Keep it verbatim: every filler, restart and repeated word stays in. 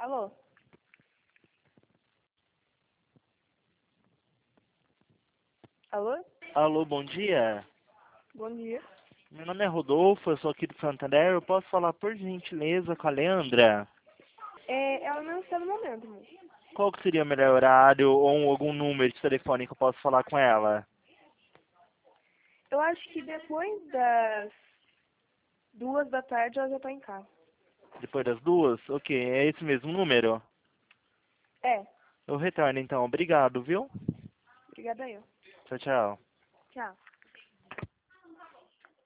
Alô? Alô? Alô, bom dia. Bom dia. Meu nome é Rodolfo, eu sou aqui do Santander. Eu posso falar por gentileza com a Leandra? É, ela não está no momento, moço. Qual que seria o melhor horário ou um- algum número de telefone que eu posso falar com ela? Eu acho que depois das duas da tarde ela já tá em casa. Depois das duas? Ok, é esse mesmo número? É, Eu retorno então. Obrigado, viu? obrigada eu. Tchau, tchau. Tchau.